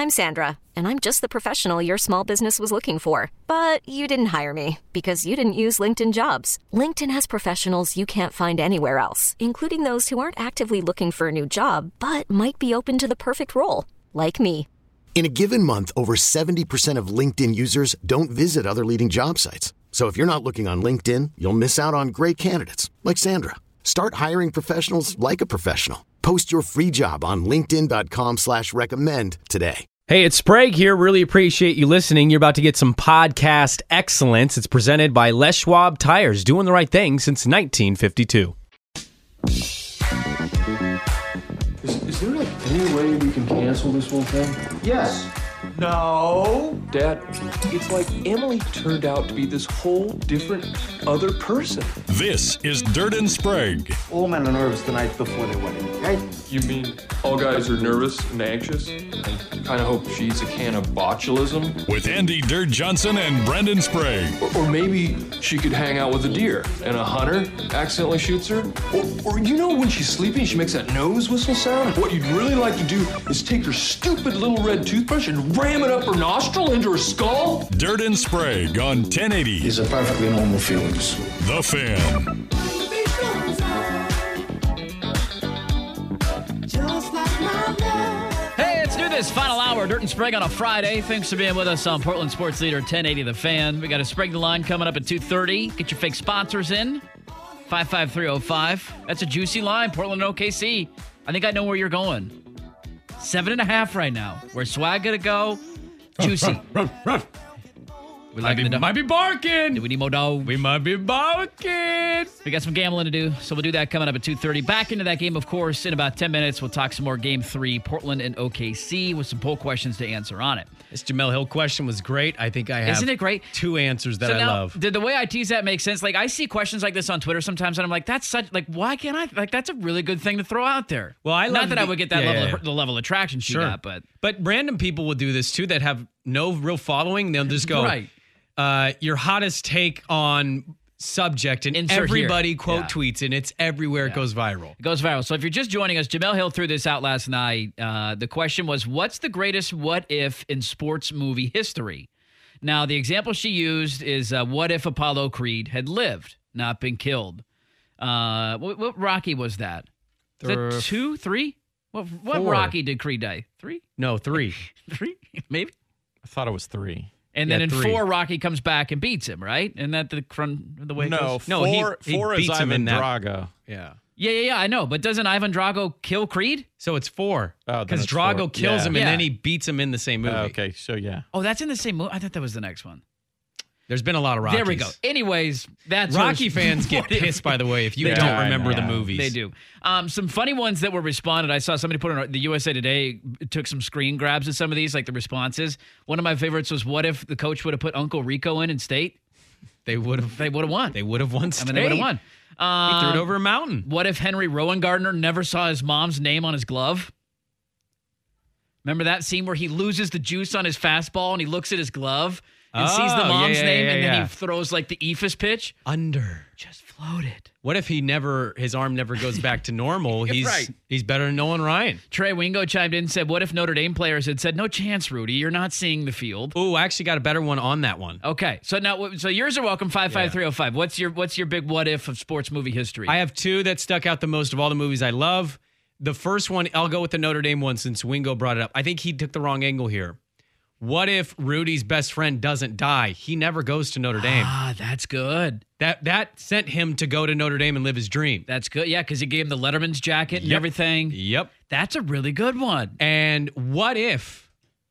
I'm Sandra, and I'm just the professional your small business was looking for. But you didn't hire me because you didn't use LinkedIn Jobs. LinkedIn has professionals you can't find anywhere else, including those who aren't actively looking for a new job, but might be open to the perfect role, like me. In a given month, over 70% of LinkedIn users don't visit other leading job sites. So if you're not looking on LinkedIn, you'll miss out on great candidates like Sandra. Start hiring professionals like a professional. Post your free job on linkedin.com/recommend today. Hey, it's Sprague here. Really appreciate you listening. You're about to get some podcast excellence. It's presented by Les Schwab Tires, doing the right thing since 1952. Is there like any way we can cancel this whole thing? Yes. No. Dad, it's like Emily turned out to be this whole different other person. This is Dirt and Sprague. All men are nervous the night before their wedding, okay? You mean all guys are nervous and anxious? I kind of hope she's a can of botulism. With Andy Dirt Johnson and Brendan Sprague. Or maybe she could hang out with a deer and a hunter accidentally shoots her. Or you know when she's sleeping, she makes that nose whistle sound? What you'd really like to do is take her stupid little red toothbrush and ram it up her nostril into her skull? Dirt and Sprague on 1080. These are perfectly normal feelings. The Fan. Hey, let's do this. Final hour, Dirt and Sprague on a Friday. Thanks for being with us on Portland Sports Leader 1080 The Fan. We got a Sprague the Line coming up at 2:30. Get your fake sponsors in. 55305. That's a juicy line. Portland and OKC. I think I know where you're going. 7.5 right now. Where's Swag gonna go? Juicy. We might be barking. Do we need more dog? We might be barking. We got some gambling to do, so we'll do that coming up at 2:30. Back into that game, of course, in about 10 minutes. We'll talk some more Game 3, Portland and OKC, with some poll questions to answer on it. This Jamel Hill question was great. I think I have Isn't it great? 2 answers that I love. Did the way I tease that make sense? Like, I see questions like this on Twitter sometimes, and I'm like, that's such, like, why can't I? Like, that's a really good thing to throw out there. Well, I love Not that I would get that the level of traction she Sure. got, but random people will do this too that have no real following. They'll just go, right. Your hottest take on subject, and Insert everybody here. quote Yeah. tweets, and it's everywhere. It goes viral. It goes viral. So if you're just joining us, Jamel Hill threw this out last night. The question was, what's the greatest what if in sports movie history? Now, the example she used is what if Apollo Creed had lived, not been killed? What Rocky was that? Is that 2, 3? What 4. Rocky did Creed die? 3? No, 3. 3? Maybe? I thought it was 3. And then in 3. 4, Rocky comes back and beats him, right? Isn't that the way it goes? No, 4 is beats him Ivan in that. Drago. Yeah. Yeah, I know. But doesn't Ivan Drago kill Creed? So it's 4. Oh, then Because it's Drago 4. kills Yeah. him, and then he beats him in the same movie. Okay, so yeah. Oh, that's in the same movie? I thought that was the next one. There's been a lot of Rockies. There we go. Anyways, that's Rocky fans get pissed, by the way, if you They don't do. remember the Yeah, movies. They do. Some funny ones that were responded. I saw somebody put on the USA Today, took some screen grabs of some of these, like the responses. One of my favorites was, what if the coach would have put Uncle Rico in state? They would have won. They would have won state. I mean, they would have won. He threw it over a mountain. What if Henry Rowan Gardner never saw his mom's name on his glove? Remember that scene where he loses the juice on his fastball and he looks at his glove and sees the mom's name, and then he throws like the Ephus pitch? Just floated. What if his arm never goes back to normal? He's better than Nolan Ryan. Trey Wingo chimed in and said, what if Notre Dame players had said, no chance, Rudy, you're not seeing the field? Ooh, I actually got a better one on that one. Okay, so yours are welcome, 55305. What's your big what if of sports movie history? I have 2 that stuck out the most of all the movies I love. The first one, I'll go with the Notre Dame one since Wingo brought it up. I think he took the wrong angle here. What if Rudy's best friend doesn't die? He never goes to Notre Dame. Ah, that's good. That sent him to go to Notre Dame and live his dream. That's good. Yeah, because he gave him the Letterman's jacket and Yep. everything. Yep. That's a really good one. And what if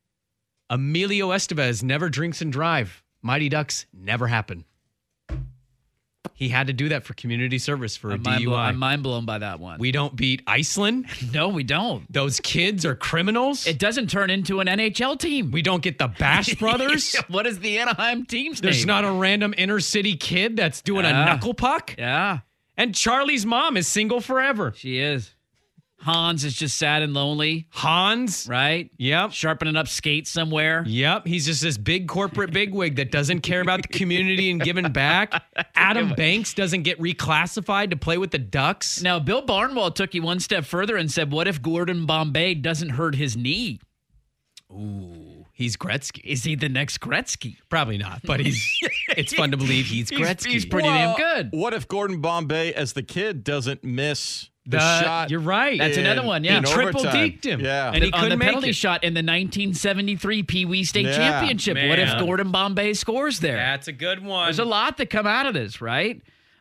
Emilio Estevez never drinks and drive? Mighty Ducks never happen. He had to do that for community service for a DUI. I'm mind blown by that one. We don't beat Iceland. No, we don't. Those kids are criminals. It doesn't turn into an NHL team. We don't get the Bash Brothers. What is the Anaheim team's name? There's not a random inner city kid that's doing a knuckle puck. Yeah. And Charlie's mom is single forever. She is. Hans is just sad and lonely. Hans. Right? Yep. Sharpening up skates somewhere. Yep. He's just this big corporate bigwig that doesn't care about the community and giving back. Adam Banks doesn't get reclassified to play with the Ducks. Now, Bill Barnwell took you one step further and said, what if Gordon Bombay doesn't hurt his knee? Ooh. he's Gretzky. Is he the next Gretzky? Probably not, but it's fun to believe he's Gretzky. He's pretty damn good. What if Gordon Bombay, as the kid, doesn't miss the shot? You're right. That's another one, yeah. He in triple overtime? deked him. Yeah. And he on couldn't the make penalty it. shot in the 1973 Pee Wee State Yeah. Championship. What if Man. Gordon Bombay scores there? That's a good one. There's a lot that come out of this, right?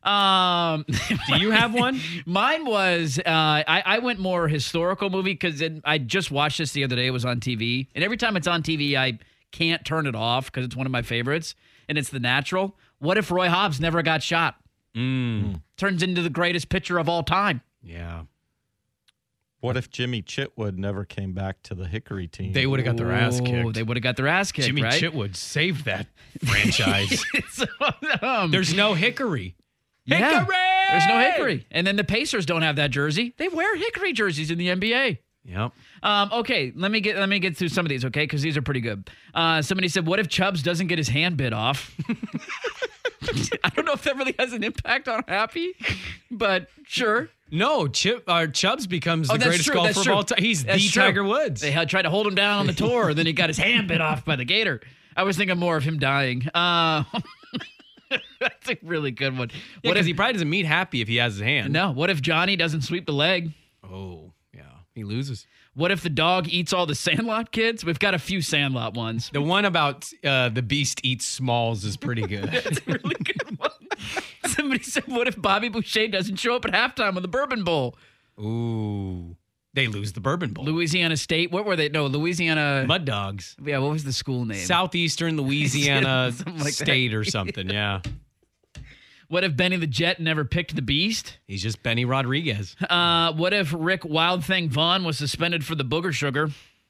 Do you have one? Mine was I went more historical movie because I just watched this the other day. It was on TV, and every time it's on TV, I can't turn it off because it's one of my favorites, and it's The Natural. What if Roy Hobbs never got shot? Turns into the greatest pitcher of all time. Yeah. What if Jimmy Chitwood never came back to the Hickory team? They would have got their ass Oh, kicked. they would have got their ass kicked, Jimmy right? Chitwood saved that franchise. So, There's no Hickory. yeah, Hickory! there's no Hickory. And then the Pacers don't have that jersey. They wear Hickory jerseys in the NBA. Yep. Okay, let me get through some of these, okay? Because these are pretty good. Somebody said, "What if Chubbs doesn't get his hand bit off?" I don't know if that really has an impact on Happy, but sure. No, Chubbs becomes the that's greatest true, golfer that's of true. all time. He's That's the true. Tiger Woods. They had tried to hold him down on the tour, and then he got his hand bit off by the gator. I was thinking more of him dying. That's a really good one. Yeah, What because if he probably doesn't meet Happy if he has his hand. no? What if Johnny doesn't sweep the leg? Oh, yeah. He loses. What if the dog eats all the Sandlot kids? We've got a few Sandlot ones. The one about the beast eats Smalls is pretty good. That's a really good one. Somebody said, "What if Bobby Boucher doesn't show up at halftime on the Bourbon Bowl?" Ooh. They lose the Bourbon Bowl. Louisiana State. What were they? No, Louisiana. Mud Dogs. Yeah, what was the school name? Southeastern Louisiana Something like that. State or something, yeah. What if Benny the Jet never picked the Beast? He's just Benny Rodriguez. What if Rick Wild Thing Vaughn was suspended for the booger sugar?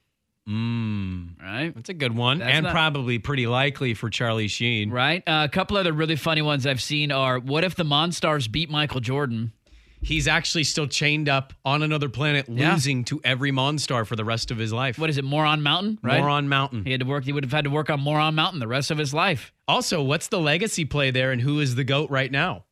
Right? That's a good one. That's and not- probably pretty likely for Charlie Sheen. Right? A couple other really funny ones I've seen are, what if the Monstars beat Michael Jordan? He's actually still chained up on another planet, Yeah. losing to every Monstar for the rest of his life. What is it, Moron Mountain? Right? Moron Mountain. He would have had to work on Moron Mountain the rest of his life. Also, what's the legacy play there, and who is the GOAT right now?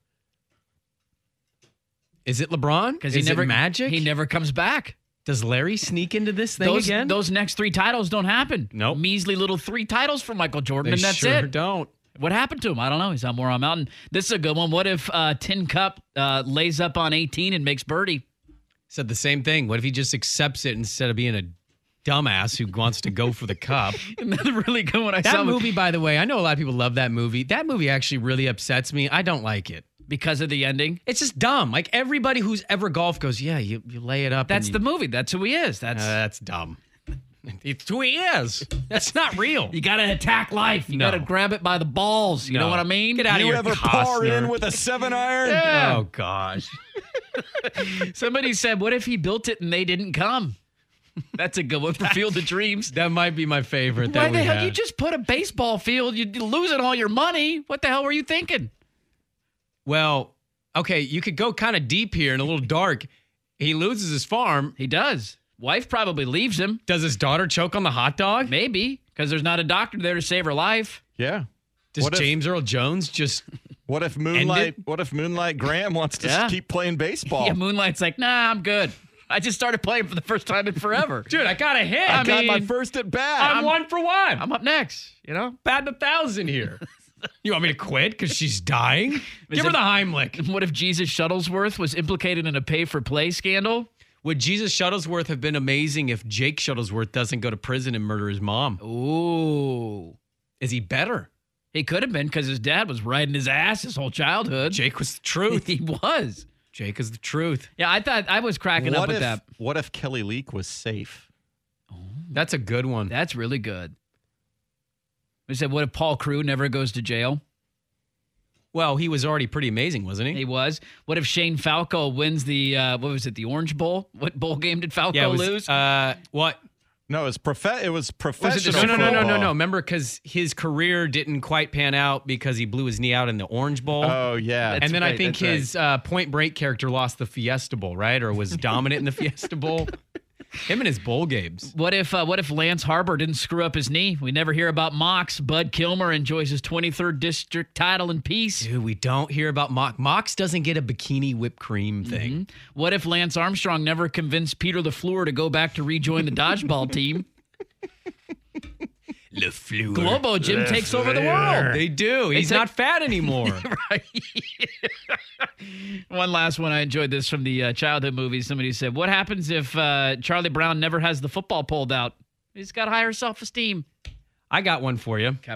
Is it LeBron? Because Is it Magic? He never comes back. Does Larry sneak into this thing again? Those next 3 titles don't happen. Nope. Measly little 3 titles for Michael Jordan, they and that's sure it. don't. What happened to him? I don't know. He's on Moron Mountain. This is a good one. What if Tin Cup lays up on 18 and makes birdie? Said the same thing. What if he just accepts it instead of being a dumbass who wants to go for the cup? Another really good one I saw That movie, by the way, I know a lot of people love that movie. That movie actually really upsets me. I don't like it. because of the ending. It's just dumb. Like everybody who's ever golfed goes, yeah, you lay it up. That's and the movie. That's who he is. That's dumb. It's who he is. That's not real. You got to attack life. You No. got to grab it by the balls. You know No. what I mean? Get out of You here, ever par Costner. in with a 7-iron? Yeah. Oh gosh. Somebody said, what if he built it and they didn't come? That's a good one for Field of Dreams. That might be my favorite. Why that the we hell? had. You just put a baseball field. You're losing all your money. What the hell were you thinking? Well, okay, you could go kind of deep here and a little dark. He loses his farm. He does. Wife probably leaves him. Does his daughter choke on the hot dog? Maybe, because there's not a doctor there to save her life. Yeah. Does What if- James Earl Jones just What if End Moonlight? it? What if Moonlight Graham wants to Yeah. keep playing baseball? Yeah, Moonlight's like, nah, I'm good. I just started playing for the first time in forever. Dude, I got a hit. I got my first at bat. I'm 1 for 1. I'm up next, you know? batting 1,000 here. You want me to quit because she's dying? Give her it- the Heimlich. What if Jesus Shuttlesworth was implicated in a pay-for-play scandal? Would Jesus Shuttlesworth have been amazing if Jake Shuttlesworth doesn't go to prison and murder his mom? Ooh. Is he better? He could have been because his dad was riding his ass his whole childhood. Jake was the truth. He was. Jake is the truth. Yeah, I thought I was cracking up What with if, that. what if Kelly Leak was safe? That's a good one. That's really good. We said, what if Paul Crew never goes to jail? Well, he was already pretty amazing, wasn't he? He was. What if Shane Falco wins the, what was it, the Orange Bowl? What bowl game did Falco Yeah, it was, lose? what? No, it was professional. No. football. Remember, because his career didn't quite pan out because he blew his knee out in the Orange Bowl. Oh yeah. and then I right, think that's his Point Break character lost the Fiesta Bowl, right? Or was dominant in the Fiesta Bowl. Him and his bowl games. What if Lance Harbor didn't screw up his knee? We never hear about Mox. Bud Kilmer enjoys his 23rd district title in peace. Dude, we don't hear about Mox. Mox doesn't get a bikini whipped cream thing. What if Lance Armstrong never convinced Peter LaFleur to go back to rejoin the dodgeball team? LeFleur. Globo Gym takes over the world. They do. He's not fat anymore. Right. One last one. I enjoyed this from the childhood movie. Somebody said, what happens if Charlie Brown never has the football pulled out? He's got higher self-esteem. I got one for you. Okay.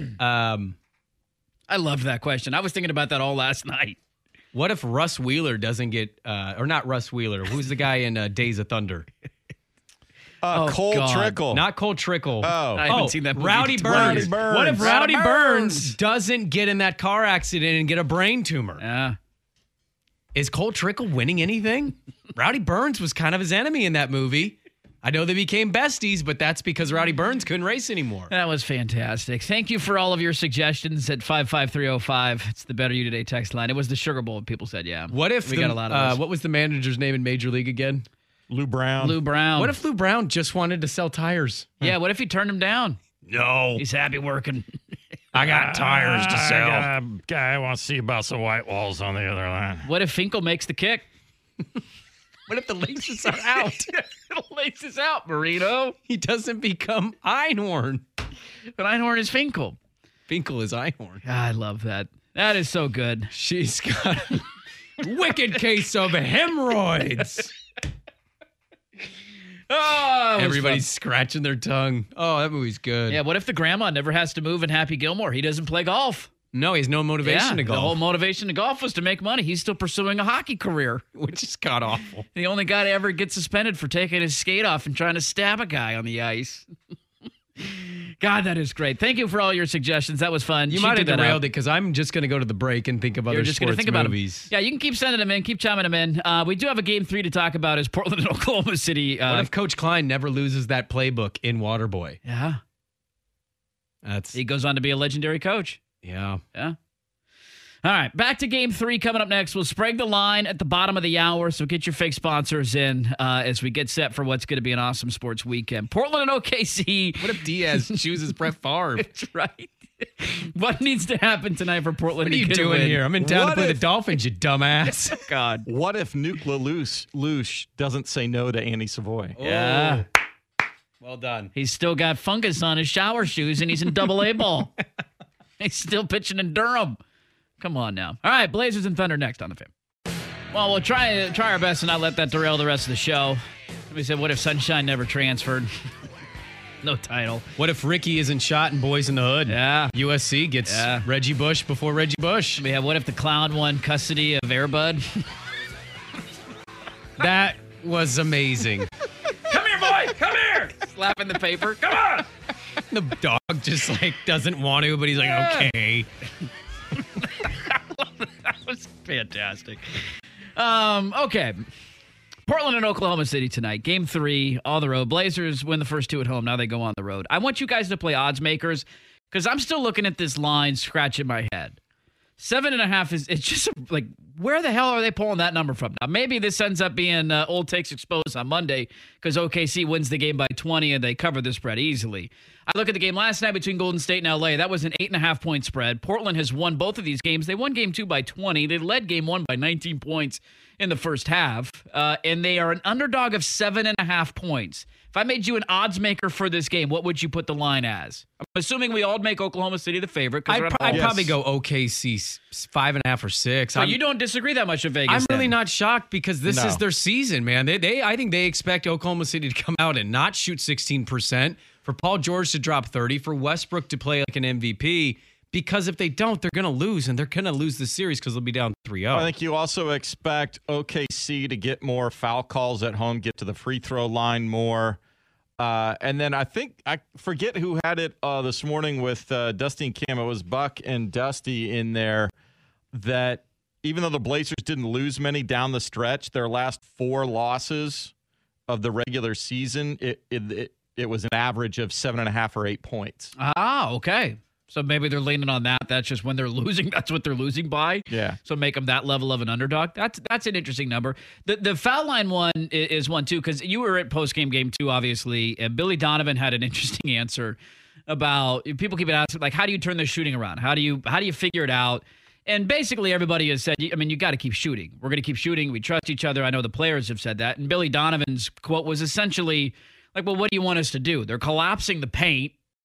I loved that question. I was thinking about that all last night. What if Russ Wheeler doesn't get, or not Russ Wheeler, who's the guy in Days of Thunder? Cole God. Trickle. Not Cole Trickle. I haven't seen that movie. Rowdy Burns. Burns. What if Rowdy Rowdy Burns doesn't get in that car accident and get a brain tumor? Yeah. Is Cole Trickle winning anything? Rowdy Burns was kind of his enemy in that movie. I know they became besties, but that's because Rowdy Burns couldn't race anymore. That was fantastic. Thank you for all of your suggestions at 55305. It's the Better You Today text line. It was the Sugar Bowl. People said, yeah. What if we got a lot of those. what was the manager's name in Major League again? Lou Brown. Lou Brown. What if Lou Brown just wanted to sell tires? Yeah, what if he turned him down? No. He's happy working. I got tires to sell. Guy wants to see about some white walls on the other line. What if Finkel makes the kick? What if the laces are out? The laces out, Marino. He doesn't become Einhorn. But Einhorn is Finkel. Finkel is Einhorn. I love that. That is so good. She's got a wicked case of hemorrhoids. Oh, Everybody's scratching their tongue. Oh, that movie's good. yeah, what if the grandma never has to move in Happy Gilmore? He doesn't play golf. No, he has no motivation to The whole golf, motivation to golf was to make money. He's still pursuing a hockey career. which is god awful. The only guy to ever get suspended for taking his skate off and trying to stab a guy on the ice. God, that is great. Thank you for all your suggestions. That was fun. You She might have did that derailed out. it because I'm just going to go to the break and think of You're other just going to sports think about movies. them. Yeah, you can keep sending them in. Keep chiming them in. We do have a game 3 to talk about. Is Portland and Oklahoma City. What if Coach Klein never loses that playbook in Waterboy? Yeah. That's He goes on to be a legendary coach. yeah. Yeah. All right, back to game 3 coming up next. We'll sprague the line at the bottom of the hour, so get your fake sponsors in as we get set for what's going to be an awesome sports weekend. Portland and OKC. What if Diaz chooses Brett Favre? That's right. What needs to happen tonight for Portland What are to you get a doing win? here? I'm in town to What play the if- Dolphins, you dumbass. God. What if Nuke Lelouch doesn't say no to Andy Savoy? Yeah. Well done. He's still got fungus on his shower shoes, and he's in double-A ball. He's still pitching in Durham. Come on now. All right, Blazers and Thunder next on the Fan. Well, we'll try our best to not let that derail the rest of the show. Somebody said, what if Sunshine never transferred? No title. What if Ricky isn't shot in Boys in the Hood? Yeah. USC gets Yeah. Reggie Bush before Reggie Bush. We have what if the clown won custody of Airbud? That was amazing. Come here, boy! Come here! Slapping the paper. Come on! The dog just like doesn't want to, but he's like, okay. That was fantastic. Okay. Portland and Oklahoma City tonight. Game 3, all the road. Blazers win the first 2 at home. Now they go on the road. I want you guys to play odds makers because I'm still looking at this line, scratching my head. 7.5 is, it's just like, where the hell are they pulling that number from? Now, maybe this ends up being old takes exposed on Monday because OKC wins the game by 20 and they cover the spread easily. I look at the game last night between Golden State and LA. That was an 8.5 point spread. Portland has won both of these games. They won game 2 by 20. They led game 1 by 19 points in the first half. And they are an underdog of 7.5 points. If I made you an odds maker for this game, what would you put the line as? I'm assuming we all make Oklahoma City the favorite. I'd Yes. probably go OKC 5.5 or 6. So you don't disagree that much of Vegas. I'm really then. not shocked because this No. is their season, man. I think they expect Oklahoma City to come out and not shoot 16%, for Paul George to drop 30, for Westbrook to play like an MVP, because if they don't, they're going to lose, and they're going to lose the series because they'll be down 3-0. I think you also expect OKC to get more foul calls at home, get to the free throw line more. And then I forget who had it this morning with Dusty and Cam. It was Buck and Dusty in there, that even though the Blazers didn't lose many down the stretch, their last 4 losses of the regular season, it was an average of 7.5 or 8 points. Ah, okay. So maybe they're leaning on that. That's just when they're losing. That's what they're losing by. Yeah. So make them that level of an underdog. That's an interesting number. The foul line one is one too, because you were at postgame game 2, obviously, and Billy Donovan had an interesting answer about, people keep asking, like, how do you turn the shooting around? How do you figure it out? And basically everybody has said, I mean, you got to keep shooting. We're going to keep shooting. We trust each other. I know the players have said that. And Billy Donovan's quote was essentially like, well, what do you want us to do? They're collapsing the paint.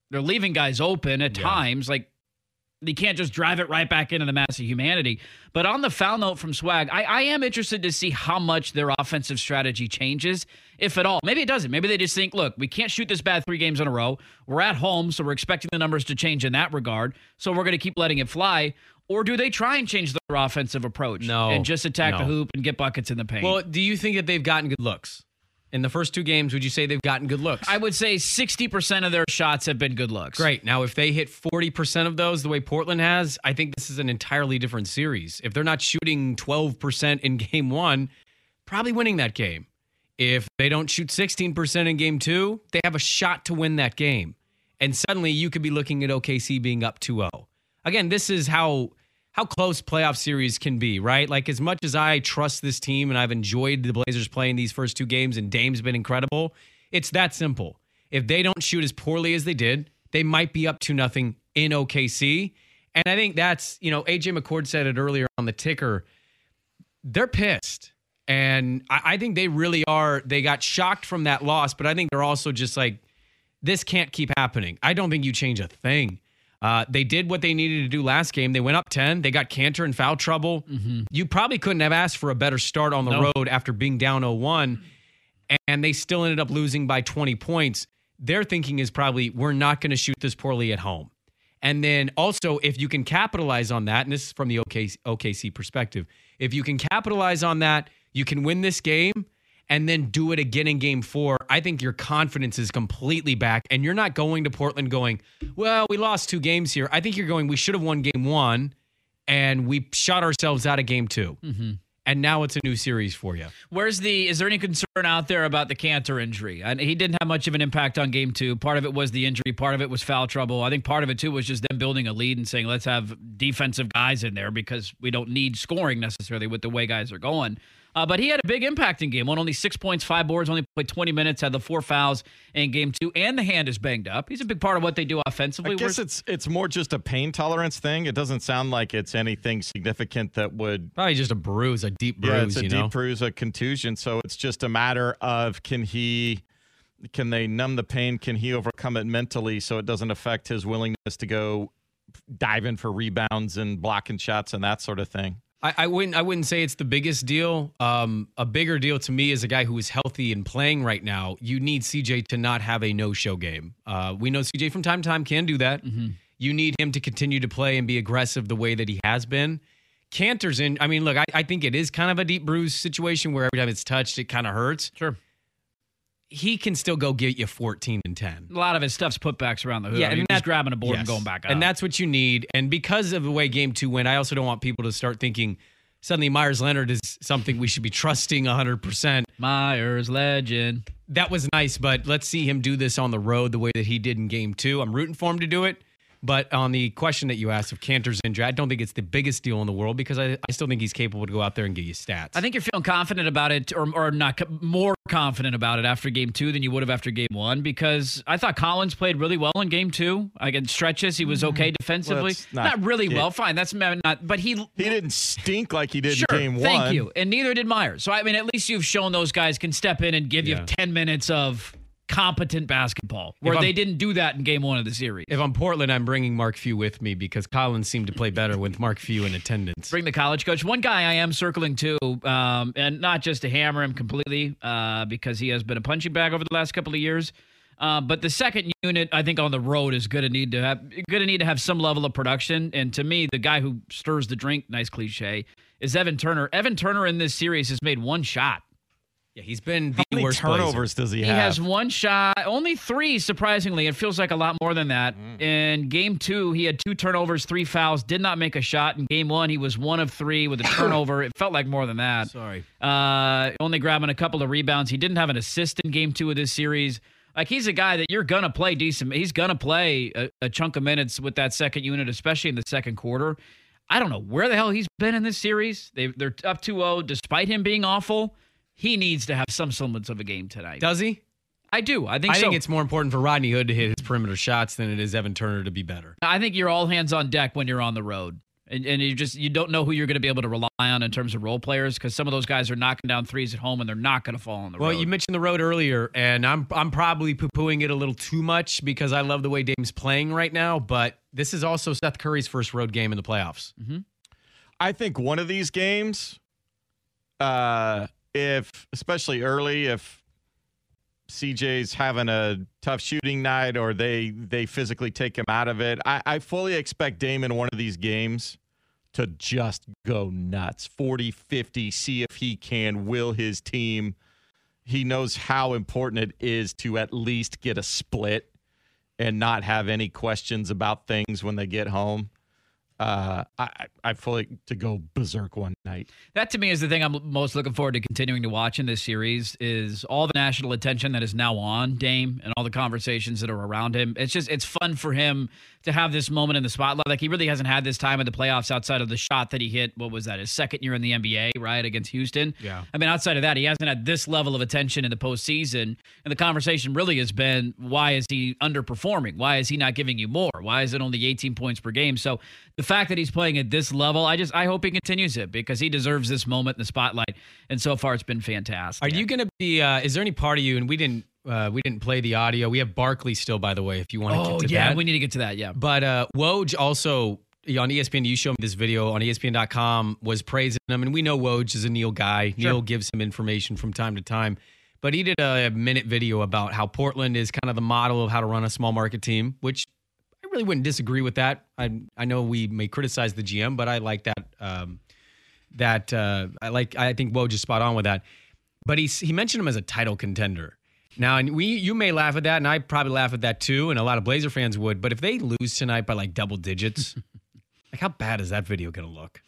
they're leaving guys open at times. Like, you can't just drive it right back into the mass of humanity. But on the foul note from Swag, I am interested to see how much their offensive strategy changes, if at all. Maybe it doesn't. Maybe they just think, look, we can't shoot this bad 3 games in a row. We're at home, so we're expecting the numbers to change in that regard. So we're going to keep letting it fly. Or do they try and change their offensive approach and just attack the hoop and get buckets in the paint? Well, do you think that they've gotten good looks? In the first 2 games, would you say they've gotten good looks? I would say 60% of their shots have been good looks. Great. Now, if they hit 40% of those the way Portland has, I think this is an entirely different series. If they're not shooting 12% in game 1, probably winning that game. If they don't shoot 16% in game 2, they have a shot to win that game. And suddenly you could be looking at OKC being up 2-0. Again, this is how close playoff series can be, right? Like, as much as I trust this team and I've enjoyed the Blazers playing these first 2 games and Dame's been incredible, it's that simple. If they don't shoot as poorly as they did, they might be up 2-0 in OKC. And I think that's, AJ McCord said it earlier on the ticker. They're pissed. And I think they really are. They got shocked from that loss, but I think they're also just like, this can't keep happening. I don't think you change a thing. They did what they needed to do last game. They went up 10. They got Cantor in foul trouble. Mm-hmm. You probably couldn't have asked for a better start on the road after being down 0-1, and they still ended up losing by 20 points. Their thinking is probably, we're not going to shoot this poorly at home. And then also, if you can capitalize on that, and this is from the OKC perspective, if you can capitalize on that, you can win this game and then do it again in game 4, I think your confidence is completely back. And you're not going to Portland going, well, we lost 2 games here. I think you're going, we should have won game 1, and we shot ourselves out of game 2. Mm-hmm. And now it's a new series for you. Is there any concern out there about the Cantor injury? And he didn't have much of an impact on game 2. Part of it was the injury. Part of it was foul trouble. I think part of it, too, was just them building a lead and saying, let's have defensive guys in there because we don't need scoring necessarily with the way guys are going. But he had a big impact in game 1. Only 6 points, 5 boards, only played 20 minutes, had the 4 fouls in game 2, and the hand is banged up. He's a big part of what they do offensively. I guess it's more just a pain tolerance thing. It doesn't sound like it's anything significant that would... Probably just a bruise, a deep bruise, Yeah, it's a deep bruise, a contusion. So it's just a matter of can they numb the pain? Can he overcome it mentally so it doesn't affect his willingness to go dive in for rebounds and blocking shots and that sort of thing? I wouldn't say it's the biggest deal. A bigger deal to me is a guy who is healthy and playing right now. You need CJ to not have a no-show game. We know CJ from time to time can do that. Mm-hmm. You need him to continue to play and be aggressive the way that he has been. Cantor's in. I mean, look, I think it is kind of a deep bruise situation where every time it's touched, it kind of hurts. Sure. He can still go get you 14 and 10. A lot of his stuff's putbacks around the hoop. Yeah, he's grabbing a board and going back up. And that's what you need. And because of the way game 2 went, I also don't want people to start thinking suddenly Myers Leonard is something we should be trusting 100%. Myers, legend. That was nice, but let's see him do this on the road the way that he did in game 2. I'm rooting for him to do it. But on the question that you asked of Cantor's injury, I don't think it's the biggest deal in the world because I still think he's capable to go out there and get you stats. I think you're feeling confident about it, or not more confident about it after game 2 than you would have after game 1, because I thought Collins played really well in game 2. In stretches, he was okay defensively. Well, not really well, fine. That's not, but he didn't stink like he did in game 1. Thank you. And neither did Myers. So, I mean, at least you've shown those guys can step in and give you 10 minutes of competent basketball, where they didn't do that in game 1 of the series. If I'm Portland, I'm bringing Mark Few with me because Collins seemed to play better with Mark Few in attendance. Bring the college coach. One guy I am circling too, and not just to hammer him completely because he has been a punching bag over the last couple of years, but the second unit, I think on the road is going to need to have some level of production. And to me, the guy who stirs the drink, nice cliche, is Evan Turner. Evan Turner in this series has made 1 shot. Yeah, he's been the How many worst turnovers Blazer. does he have? He has 1 shot, only 3, surprisingly. It feels like a lot more than that. In game 2, he had 2 turnovers, 3 fouls, did not make a shot. In game 1, he was 1 of 3 with a turnover. It felt like more than that. Sorry. Only grabbing a couple of rebounds. He didn't have an assist in game 2 of this series. Like, he's a guy that you're going to play decent. He's going to play a chunk of minutes with that second unit, especially in the second quarter. I don't know where the hell he's been in this series. They're up 2-0 despite him being awful. He needs to have some semblance of a game tonight. Does he? I do. I think it's more important for Rodney Hood to hit his perimeter shots than it is Evan Turner to be better. I think you're all hands on deck when you're on the road. And you don't know who you're going to be able to rely on in terms of role players because some of those guys are knocking down threes at home and they're not going to fall on the road. Well, you mentioned the road earlier, and I'm probably poo-pooing it a little too much because I love the way Dame's playing right now, but this is also Seth Curry's first road game in the playoffs. Mm-hmm. I think one of these games, especially early, if CJ's having a tough shooting night or they physically take him out of it, I fully expect Dame in one of these games to just go nuts. 40, 50, see if he can will his team. He knows how important it is to at least get a split and not have any questions about things when they get home. I fully to go berserk one night. That to me is the thing I'm most looking forward to continuing to watch in this series is all the national attention that is now on Dame and all the conversations that are around him. It's fun for him to have this moment in the spotlight. Like he really hasn't had this time in the playoffs outside of the shot that he hit. What was that? His second year in the NBA, right? Against Houston. Yeah. I mean, outside of that, he hasn't had this level of attention in the postseason. And the conversation really has been, why is he underperforming? Why is he not giving you more? Why is it only 18 points per game? So the fact that he's playing at this level, I hope he continues it because he deserves this moment in the spotlight. And so far, it's been fantastic. Are you going to be? Is there any part of you? And we didn't play the audio. We have Barkley still, by the way. If you want to get to that, we need to get to that. Yeah, but Woj also on ESPN. You showed me this video on ESPN.com was praising him, and we know Woj is a Neil guy. Sure. Neil gives him information from time to time, but he did a minute video about how Portland is kind of the model of how to run a small market team, which I really wouldn't disagree with that. I know we may criticize the GM, but I like that. I think Woj is spot on with that. But he mentioned him as a title contender. Now, and you may laugh at that, and I probably laugh at that too, and a lot of Blazer fans would. But if they lose tonight by like double digits, like how bad is that video going to look?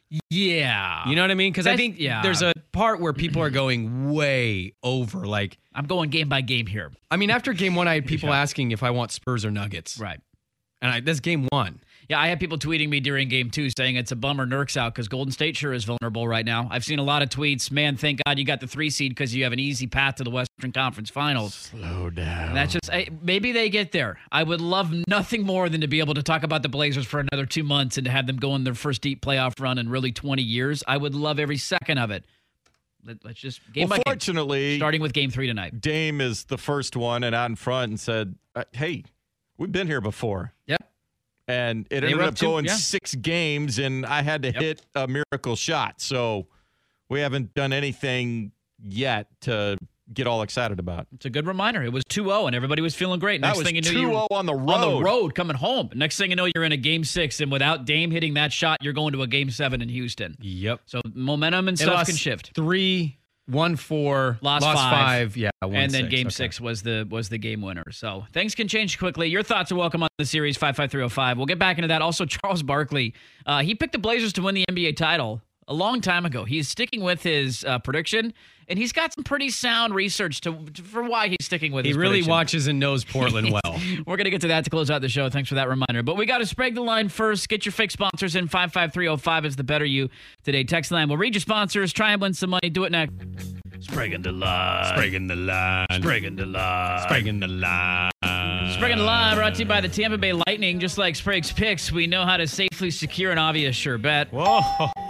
Yeah. You know what I mean? Because I think there's a part where people are going way over. Like I'm going game by game here. I mean, after game one, I had people asking if I want Spurs or Nuggets. Right. And that's game one. Yeah, I had people tweeting me during game two saying it's a bummer Nurk's out because Golden State sure is vulnerable right now. I've seen a lot of tweets. Man, thank God you got the 3 seed because you have an easy path to the Western Conference Finals. Slow down. And that's just, maybe they get there. I would love nothing more than to be able to talk about the Blazers for another 2 months and to have them go on their first deep playoff run in really 20 years. I would love every second of it. Let's just game by game. Fortunately, starting with game 3 tonight. Dame is the first one and out in front and said, hey, we've been here before. Yep. And it ended up going 6 games, and I had to hit a miracle shot. So we haven't done anything yet to get all excited about. It's a good reminder. It was 2-0, and everybody was feeling great. That was 2-0 on the road. On the road, coming home. Next thing you know, you're in a game 6, and without Dame hitting that shot, you're going to a game 7 in Houston. Yep. So momentum and stuff can shift. 3, 1-4, lost 5. Yeah, 1-6. And then game 6 was the game winner. So things can change quickly. Your thoughts are welcome on the series 55305. We'll get back into that. Also, Charles Barkley, he picked the Blazers to win the NBA title a long time ago. He's sticking with his prediction, and he's got some pretty sound research for why he's sticking with his prediction. He really watches and knows Portland well. We're going to get to that to close out the show. Thanks for that reminder. But we got to Sprague the line first. Get your fake sponsors in. 55305 is the better you today. Text line. We'll read your sponsors. Try and win some money. Do it next. Spraguing the line. Spraguing the line. Spraguing the line. Spraguing the line. Spraguing the line brought to you by the Tampa Bay Lightning. Just like Sprague's picks, we know how to safely secure an obvious sure bet. Whoa.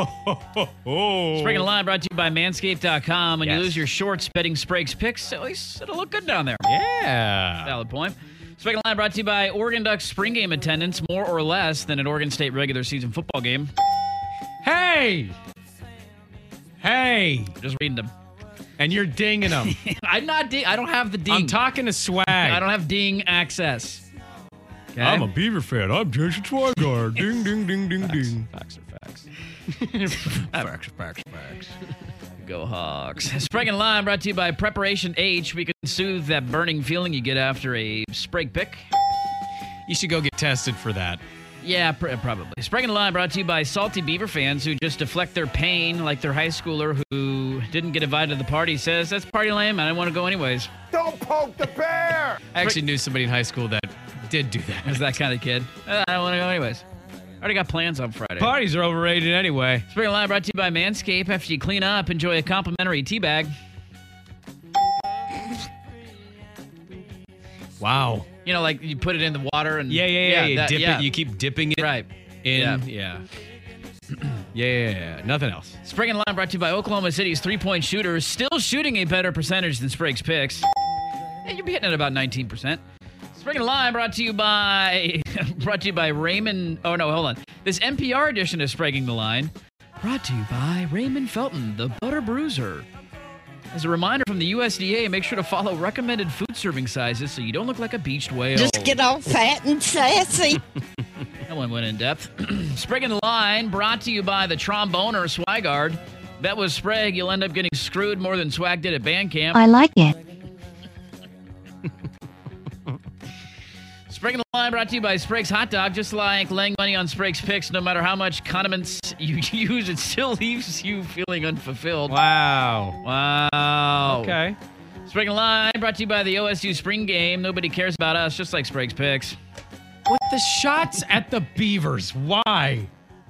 Spraguing the line brought to you by Manscaped.com. When you lose your shorts betting Sprague's picks, at least it'll look good down there. Yeah. Valid point. Spraguing the line brought to you by Oregon Ducks spring game attendance, more or less than an Oregon State regular season football game. Hey. Just reading them. And you're dinging them. I'm not ding. I don't have the ding. I'm talking to Swag. I don't have ding access. Okay? I'm a Beaver fan. I'm Jason Swigard. Ding, ding, ding, ding, ding. Facts are facts. Facts. Go Hawks. Sprague Line brought to you by Preparation H. We can soothe that burning feeling you get after a Sprague pick. You should go get tested for that. Yeah, probably. Sprague Line brought to you by Salty Beaver fans who just deflect their pain like their high schooler who didn't get invited to the party says, that's party lame, I didn't want to go anyways. Don't poke the bear! I actually knew somebody in high school that did do that. I was that kind of kid. I don't want to go anyways. I already got plans on Friday. Parties are overrated anyway. Sprague Line brought to you by Manscaped. After you clean up, enjoy a complimentary tea bag. Wow. You know, like you put it in the water and Yeah. You dip yeah. it. You keep dipping it. Right. In. Yeah. Yeah, nothing else. Sprague and Line brought to you by Oklahoma City's three-point shooters, still shooting a better percentage than Sprague's picks. Yeah, you're hitting at about 19%. Sprague and Line brought to you by Raymond. Oh no, hold on. This NPR edition of Spraguing the Line brought to you by Raymond Felton, the Butter Bruiser. As a reminder from the USDA, make sure to follow recommended food serving sizes so you don't look like a beached whale. Just get all fat and sassy. That one went in depth. Sprague and Line brought to you by the tromboner Swigard. Bet with Sprague, you'll end up getting screwed more than Swag did at band camp. I like it. Sprague and Line brought to you by Sprague's Hot Dog. Just like laying money on Sprague's picks, no matter how much condiments you use, it still leaves you feeling unfulfilled. Wow. Okay. Sprague and Line brought to you by the OSU Spring Game. Nobody cares about us, just like Sprague's picks. With the shots at the Beavers, why?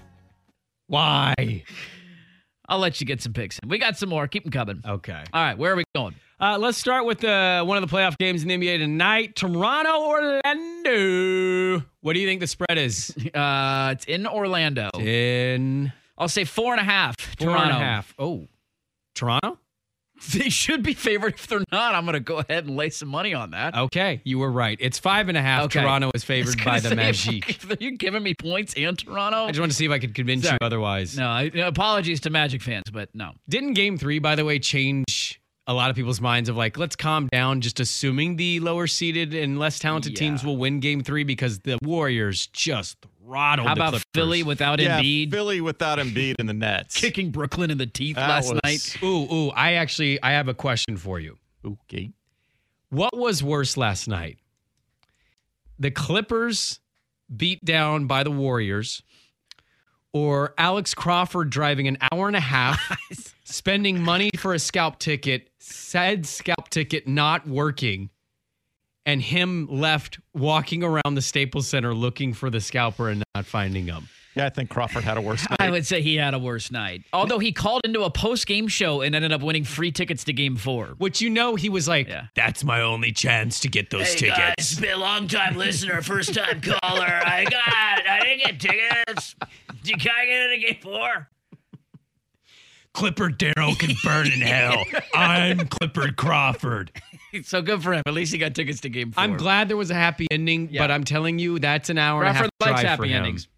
I'll let you get some picks in. We got some more. Keep them coming. Okay. All right, where are we going? Let's start with one of the playoff games in the NBA tonight. Toronto, Orlando. What do you think the spread is? It's in Orlando. I'll say 4.5. Toronto. 4.5. Oh, Toronto? They should be favored. If they're not, I'm going to go ahead and lay some money on that. Okay, you were right. It's 5.5. Okay. Toronto is favored by the Magic. If you're giving me points and Toronto? I just want to see if I could convince you otherwise. No, apologies to Magic fans, but no. Didn't Game 3, by the way, change a lot of people's minds of like, let's calm down, just assuming the lower seeded and less talented teams will win Game 3 because the Warriors just throttled How the about Clippers. Philly without Embiid? Philly without Embiid in the Nets. Kicking Brooklyn in the teeth last night. Ooh, I have a question for you. Okay. What was worse last night? The Clippers beat down by the Warriors, or Alex Crawford driving an hour and a half, spending money for a scalp ticket, said scalp ticket not working, and him left walking around the Staples Center looking for the scalper and not finding him? Yeah, I think Crawford had a worse night. I would say he had a worse night. Although he called into a post-game show and ended up winning free tickets to Game 4. Which he was like, that's my only chance to get those tickets. Guys, been a long-time listener, first-time caller. I didn't get tickets. Can I get into Game 4? Clipper Darrow can burn in hell. I'm Clipper Crawford. So good for him. At least he got tickets to Game 4. I'm glad there was a happy ending, but I'm telling you, that's an hour and a half Crawford likes drive for happy him. endings.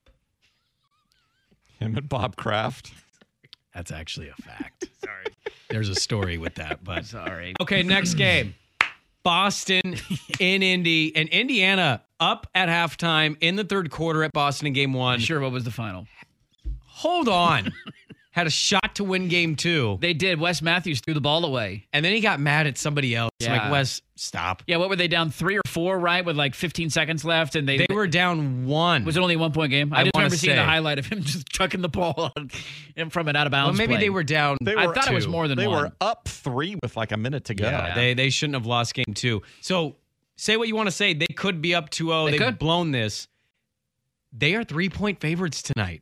Him and Bob Kraft. That's actually a fact. Sorry. There's a story with that, but sorry. Okay, next game. Boston in Indy, and Indiana up at halftime in the third quarter at Boston in Game 1. Sure, what was the final? Hold on. Had a shot to win Game 2. They did. Wes Matthews threw the ball away. And then he got mad at somebody else. Yeah. Like, Wes, stop. Yeah, what were they down 3 or 4, right? With like 15 seconds left. And they were down 1. Was it only a 1-point game? I just wanna remember seeing say. the highlight of him just chucking the ball in from an out of bounds. Well, maybe play. they were down. I thought it was 2. more than They 1. were up 3 with like a minute to go. Yeah, they shouldn't have lost Game 2. So say what you want to say. They could be up 2-0. They They've could. blown this. They are 3-point favorites tonight.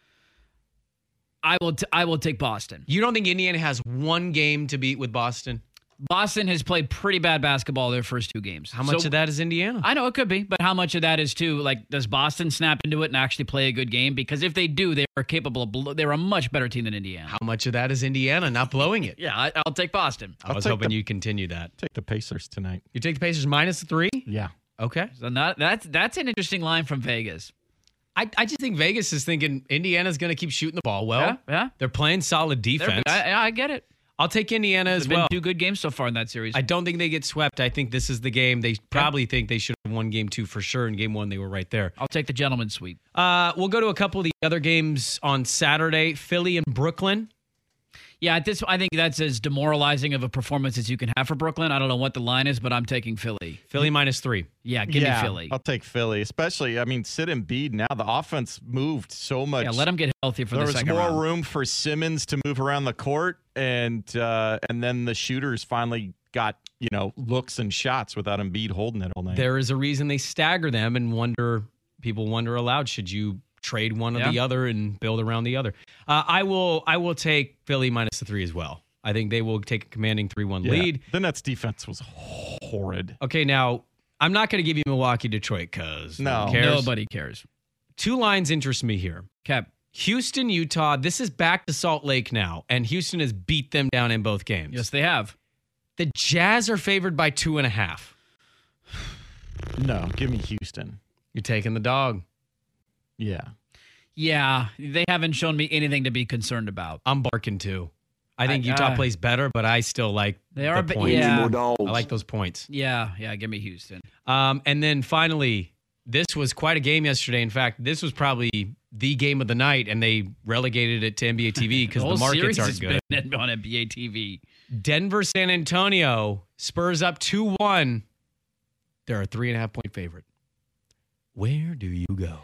I will take Boston. You don't think Indiana has one game to beat with Boston? Boston has played pretty bad basketball their first 2 games. How much of that is Indiana? I know it could be, but how much of that is too, like, does Boston snap into it and actually play a good game? Because if they do, they are capable of, they're a much better team than Indiana. How much of that is Indiana not blowing it? Yeah, I'll take Boston. I was hoping you'd continue that. Take the Pacers tonight. You take the Pacers -3? Yeah. Okay. So that's an interesting line from Vegas. I just think Vegas is thinking Indiana's going to keep shooting the ball well. Yeah. They're playing solid defense. I get it. I'll take Indiana as well. Been 2 good games so far in that series. I don't think they get swept. I think this is the game. They probably think they should have won Game 2 for sure. In Game 1, they were right there. I'll take the gentleman's sweep. We'll go to a couple of the other games on Saturday. Philly and Brooklyn. Yeah, I think that's as demoralizing of a performance as you can have for Brooklyn. I don't know what the line is, but I'm taking Philly. Philly -3. Yeah, give me Philly. I'll take Philly, especially, Sid Embiid now. The offense moved so much. Yeah, let him get healthy for there the second was more round. room for Simmons to move around the court, and then the shooters finally got, looks and shots without Embiid holding it all night. There is a reason they stagger them, and people wonder aloud, should you trade one or the other and build around the other? I will take Philly -3 as well. I think they will take a commanding 3-1 lead. The Nets defense was horrid. Okay, now I'm not going to give you Milwaukee, Detroit because No. nobody cares. Nobody cares. 2 lines interest me here. Cap. Houston, Utah. This is back to Salt Lake now, and Houston has beat them down in both games. Yes, they have. The Jazz are favored by 2.5. No, give me Houston. You're taking the dog. Yeah. Yeah, they haven't shown me anything to be concerned about. I'm barking too. I think Utah plays better, but I still like the points. Yeah. I like those points. Yeah, give me Houston. And then finally, this was quite a game yesterday. In fact, this was probably the game of the night, and they relegated it to NBA TV because the markets aren't good. Been on NBA TV. Denver, San Antonio, Spurs up 2-1. They're a 3.5-point favorite. Where do you go?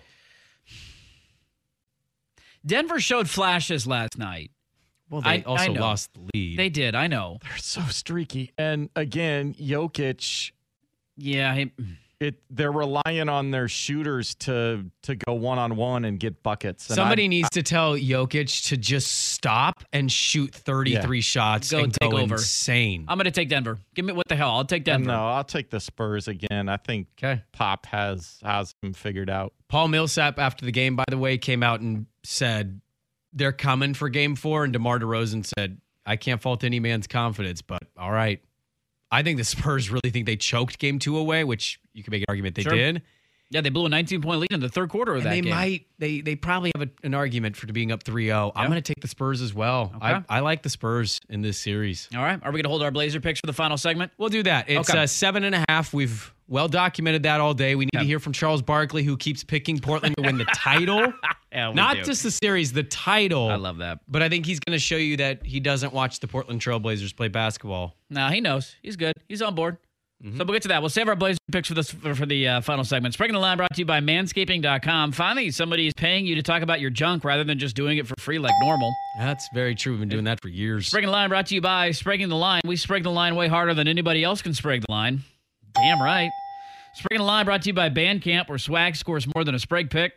Denver showed flashes last night. Well, they also lost the lead. They did, I know. They're so streaky. And again, Jokic. Yeah, they're relying on their shooters to go one-on-one and get buckets. And somebody needs to tell Jokic to just stop and shoot 33 shots and take go over. Insane. I'm going to take Denver. Give me what the hell? I'll take Denver. No, I'll take the Spurs again. I think Pop has them figured out. Paul Millsap, after the game, by the way, came out and said they're coming for Game 4, and DeMar DeRozan said, I can't fault any man's confidence, but all right. I think the Spurs really think they choked Game 2 away, which you can make an argument they did. Yeah, they blew a 19-point lead in the third quarter of that game. They probably have an argument for being up 3-0. Yeah. I'm going to take the Spurs as well. Okay. I like the Spurs in this series. All right. Are we going to hold our Blazer picks for the final segment? We'll do that. It's 7.5. We've well documented that all day. We need to hear from Charles Barkley, who keeps picking Portland to win the title. Not just the series, the title. I love that. But I think he's going to show you that he doesn't watch the Portland Trailblazers play basketball. No, he knows. He's good. He's on board. So we'll get to that. We'll save our Blazer picks for the final segment. Spring in the Line brought to you by Manscaping.com. Finally, somebody is paying you to talk about your junk rather than just doing it for free like normal. That's very true. We've been doing that for years. Spring in the Line brought to you by Spraguing the Line. We sprag the line way harder than anybody else can sprag the line. Damn right. Spring in the Line brought to you by Bandcamp, where swag scores more than a Sprague pick.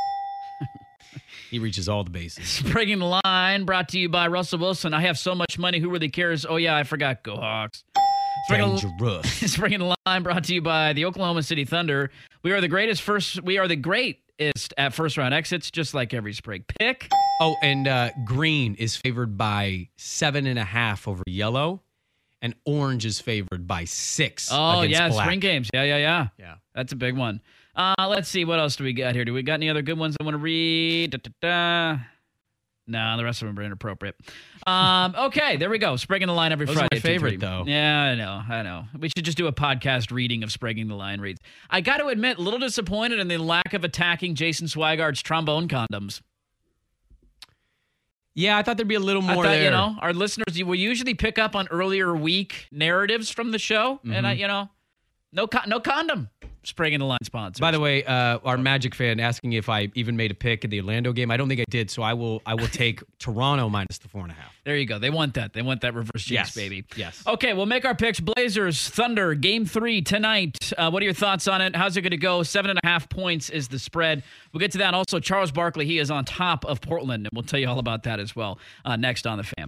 He reaches all the bases. Spraguing the Line brought to you by Russell Wilson. I have so much money. Who really cares? Oh, yeah, I forgot. Go Hawks. Dangerous. Spring in the Line brought to you by the Oklahoma City Thunder. We are the greatest at first round exits, just like every Sprague pick. Oh, and green is favored by 7.5 over yellow, and orange is favored by 6. Oh, yeah, black. spring games. Yeah. Yeah. That's a big one. Let's see. What else do we got here? Do we got any other good ones I want to read? No, the rest of them are inappropriate. Okay, there we go. Spraguing the Line every Those Friday. are my favorite, though. Yeah, I know. We should just do a podcast reading of Spraguing the Line reads. I got to admit, a little disappointed in the lack of attacking Jason Swigard's trombone condoms. Yeah, I thought there'd be a little more there. You know, our listeners will usually pick up on earlier week narratives from the show, and no condom. Spraguing the Line sponsors. By the way, our Magic fan asking if I even made a pick at the Orlando game. I don't think I did, so I will take Toronto minus the 4.5. There you go. They want that. They want that reverse jinx, baby. Yes. Okay, we'll make our picks. Blazers, Thunder, Game 3 tonight. What are your thoughts on it? How's it going to go? 7.5 points is the spread. We'll get to that. Also, Charles Barkley, he is on top of Portland, and we'll tell you all about that as well next on The Fan.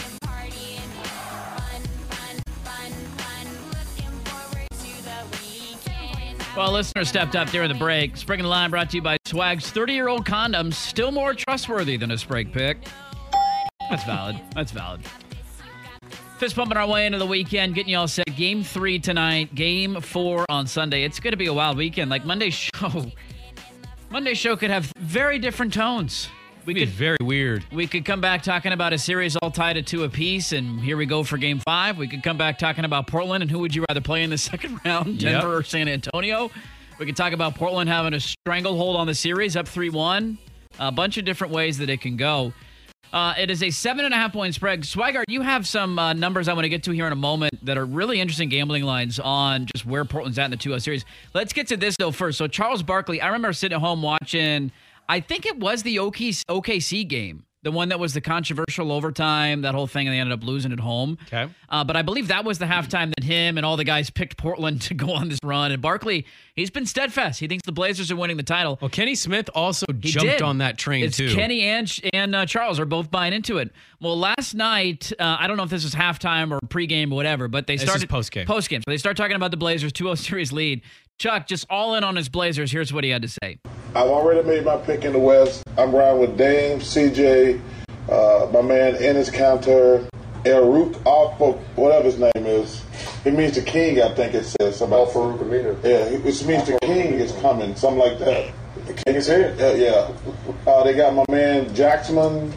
Well, listeners stepped up during the break. Spraguing the Line brought to you by Swag's 30-year-old condoms. Still more trustworthy than a Sprague pick. That's valid. Fist pumping our way into the weekend, getting you all set. Game 3 tonight, Game 4 on Sunday. It's going to be a wild weekend. Like Monday's show could have very different tones. It's very weird. We could come back talking about a series all tied at 2 apiece, and here we go for Game 5. We could come back talking about Portland and who would you rather play in the second round, Denver or San Antonio. We could talk about Portland having a stranglehold on the series, up 3-1. A bunch of different ways that it can go. It is a 7.5-point spread. Swigart, you have some numbers I want to get to here in a moment that are really interesting gambling lines on just where Portland's at in the 2-0 series. Let's get to this, though, first. So Charles Barkley, I remember sitting at home watching, I think it was the OKC game, the one that was the controversial overtime, that whole thing, and they ended up losing at home. Okay. But I believe that was the halftime that him and all the guys picked Portland to go on this run. And Barkley, he's been steadfast. He thinks the Blazers are winning the title. Well, Kenny Smith also jumped on that train, too. Kenny and Charles are both buying into it. Well, last night, I don't know if this was halftime or pregame or whatever, but they started postgame. Postgame. So they start talking about the Blazers 2-0 series lead. Chuck, just all in on his Blazers. Here's what he had to say. I've already made my pick in the West. I'm riding with Dame, CJ, my man Enes Kanter, Farouk, whatever his name is. It means the king, I think it says. Farouk Aminu. Yeah, it means the king is coming, something like that. The king is here? Yeah. They got my man Jackson,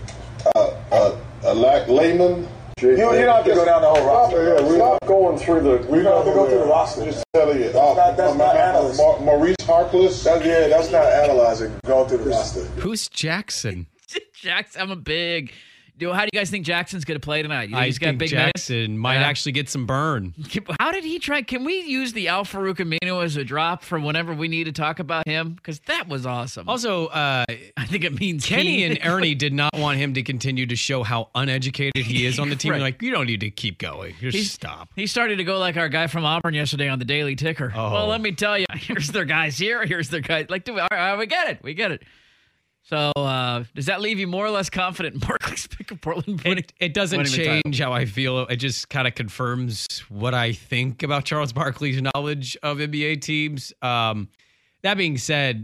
Layman. You don't have to go down the whole roster. Yeah, we're not going through the. We don't have to go through the roster. Just telling you. That's not analyzing. Maurice Harkless. That's not analyzing. Going through the roster. Who's Jackson? Jackson, I'm a big. How do you guys think Jackson's going to play tonight? You think I he's got think big Jackson might actually get some burn. How did he try? Can we use the Farouk Aminu as a drop for whenever we need to talk about him? Because that was awesome. Also, I think it means Kenny and Ernie did not want him to continue to show how uneducated he is on the team. Right. Like, you don't need to keep going. Just stop. He started to go like our guy from Auburn yesterday on the Daily Ticker. Oh. Well, let me tell you, here's their guys here. Here's their guys. Like, all right, we get it. We get it. So, does that leave you more or less confident in Barkley's pick of Portland? It doesn't change how I feel. It just kind of confirms what I think about Charles Barkley's knowledge of NBA teams. That being said,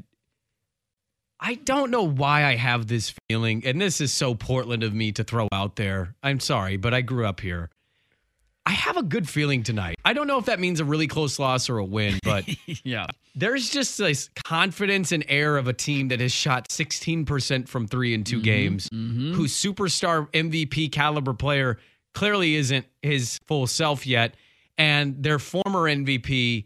I don't know why I have this feeling, and this is so Portland of me to throw out there. I'm sorry, but I grew up here. I have a good feeling tonight. I don't know if that means a really close loss or a win, but yeah. There's just this confidence and air of a team that has shot 16% from 3 in 2 games, whose superstar MVP caliber player clearly isn't his full self yet, and their former MVP,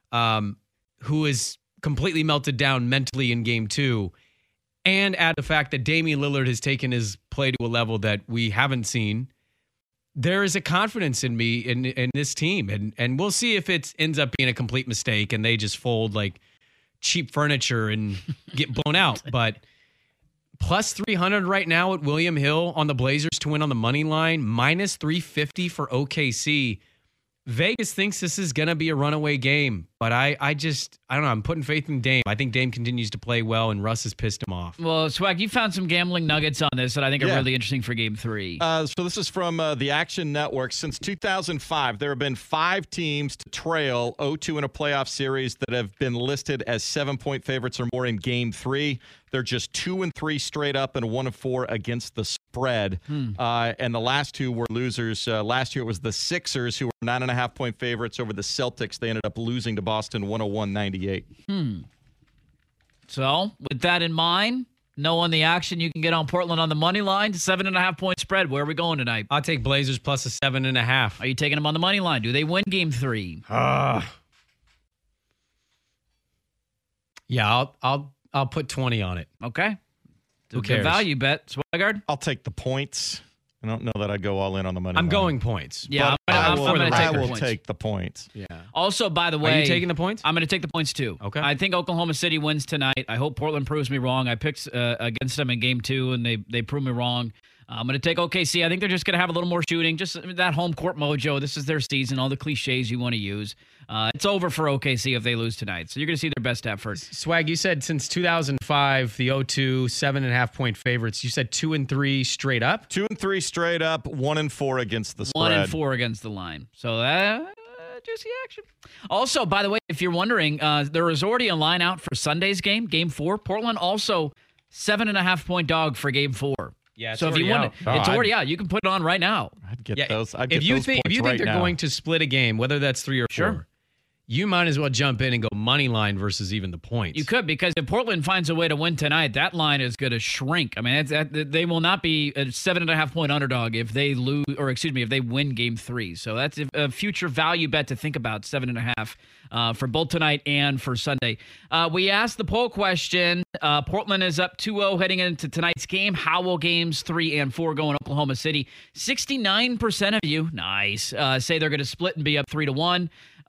who is completely melted down mentally in game 2, and add the fact that Damian Lillard has taken his play to a level that we haven't seen. There is a confidence in me in this team, and we'll see if it ends up being a complete mistake and they just fold like cheap furniture and get blown out. But plus 300 right now at William Hill on the Blazers to win on the money line, minus 350 for OKC. Vegas thinks this is going to be a runaway game, but I don't know. I'm putting faith in Dame. I think Dame continues to play well, and Russ has pissed him off. Well, Swag, you found some gambling nuggets on this that I think are really interesting for Game 3. So this is from the Action Network. Since 2005, there have been 5 teams to trail 0-2 in a playoff series that have been listed as 7-point favorites or more in Game 3. They're just 2-3 straight up and 1-4 against the spread. And the last 2 were losers. Last year it was the Sixers, who were 9.5-point favorites over the Celtics. They ended up losing to Boston 101-98. So with that in mind, knowing the action you can get on Portland on the money line, 7.5-point spread. Where are we going tonight? I'll take Blazers plus a 7.5. Are you taking them on the money line? Do they win Game 3? Yeah, I'll put 20 on it. Okay. Who cares? Good value bet. Swigard? I'll take the points. I don't know that I'd go all in on the money line. I'm going points. Yeah, I I'm will take the points. Yeah. Also, by the way, are you taking the points? I'm going to take the points too. Okay. I think Oklahoma City wins tonight. I hope Portland proves me wrong. I picked against them in Game 2, and they proved me wrong. I'm going to take OKC. I think they're just going to have a little more shooting. Just that home court mojo. This is their season. All the cliches you want to use. It's over for OKC if they lose tonight. So you're going to see their best effort. Swag, you said since 2005, the 0-2, 7.5-point favorites. You said 2-3 straight up? 2-3 straight up, 1-4 against the spread. 1-4 against the line. So juicy action. Also, by the way, if you're wondering, there is already a line out for Sunday's game, Game 4. Portland also 7.5-point dog for Game 4. Yeah, so if you want it, it's already out. You can put it on right now. I'd get those. If you think they're going to split a game, whether that's 3 or 4, you might as well jump in and go money line versus even the points. You could, because if Portland finds a way to win tonight, that line is going to shrink. I mean, they will not be a 7.5-point underdog if they lose, or excuse me, if they win Game 3. So that's a future value bet to think about, 7.5 for both tonight and for Sunday. We asked the poll question. Portland is up 2-0 heading into tonight's game. How will Games 3 and 4 go in Oklahoma City? 69% of you, say they're going to split and be up 3-1.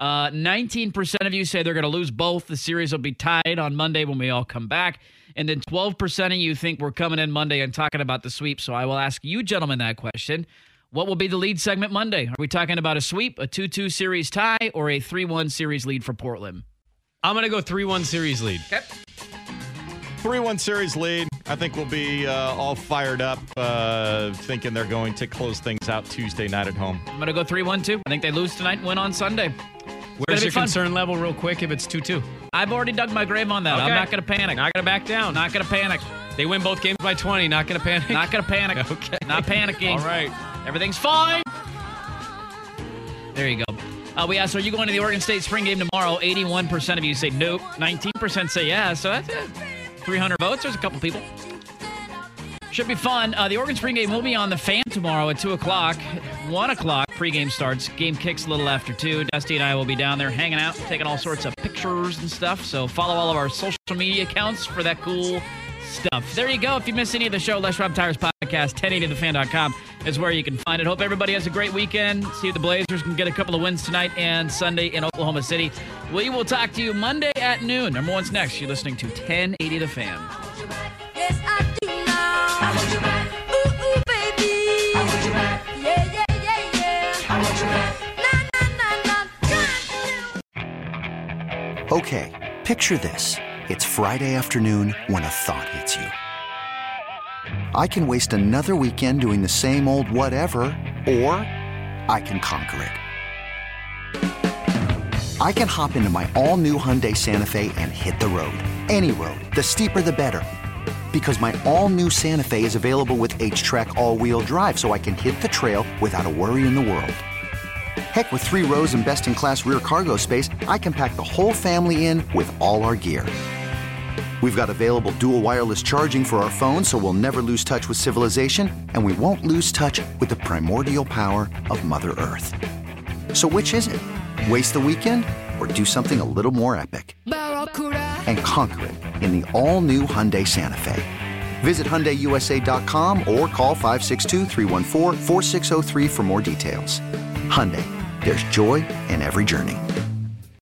19% of you say they're going to lose both. The series will be tied on Monday when we all come back. And then 12% of you think we're coming in Monday and talking about the sweep. So I will ask you gentlemen that question. What will be the lead segment Monday? Are we talking about a sweep, a 2-2 series tie, or a 3-1 series lead for Portland? I'm going to go 3-1 series lead. Okay. 3-1 series lead. I think we'll be all fired up, thinking they're going to close things out Tuesday night at home. I'm going to go 3-1 too. I think they lose tonight and win on Sunday. Where's your fun. concern level real quick if it's 2-2? I've already dug my grave on that. Okay. I'm not going to panic. Not going to back down. Not going to panic. They win both games by 20. Not going to panic. Not going to panic. Okay. Not panicking. All right. Everything's fine. There you go. We asked, are you going to the Oregon State spring game tomorrow? 81% of you say nope. 19% say yeah. So that's it. 300 votes. There's a couple people. Should be fun. The Oregon spring game will be on the Fan tomorrow at 2 o'clock. 1 o'clock pregame starts. Game kicks a little after 2. Dusty and I will be down there hanging out, taking all sorts of pictures and stuff. So follow all of our social media accounts for that cool stuff. There you go. If you miss any of the show, Les Rob Tires Podcast, 1080thefan.com is where you can find it. Hope everybody has a great weekend. See if the Blazers can get a couple of wins tonight and Sunday in Oklahoma City. We will talk to you Monday at noon. Number one's next. You're listening to 1080 The Fan. Yes, I do now. I want you back. Ooh, ooh, baby. I want you back. Yeah, yeah, yeah, yeah. I want you back. Okay, picture this. It's Friday afternoon when a thought hits you. I can waste another weekend doing the same old whatever, or I can conquer it. I can hop into my all-new Hyundai Santa Fe and hit the road. Any road. The steeper, the better. Because my all-new Santa Fe is available with H-Track all-wheel drive, so I can hit the trail without a worry in the world. Heck, with 3 rows and best-in-class rear cargo space, I can pack the whole family in with all our gear. We've got available dual wireless charging for our phones, so we'll never lose touch with civilization, and we won't lose touch with the primordial power of Mother Earth. So which is it? Waste the weekend or do something a little more epic? And conquer it in the all-new Hyundai Santa Fe. Visit HyundaiUSA.com or call 562-314-4603 for more details. Hyundai, there's joy in every journey.